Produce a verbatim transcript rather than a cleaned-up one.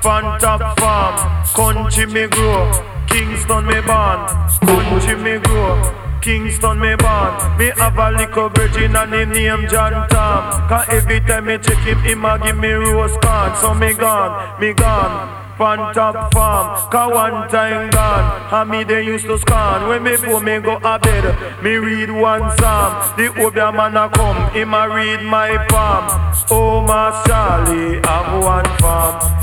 Fan top farm, country me grow, Kingston me born, country me grow, Kingston me born. Me have a little virgin and him name John Tom. Cause every time me check him, him a give me rose corn. So me gone, me gone, fan top farm. Cause one time gone, and me they used to scan. When me before me go a bed, me read one psalm. The Obia man a come, him a read my palm. Oh my Charlie, have one farm.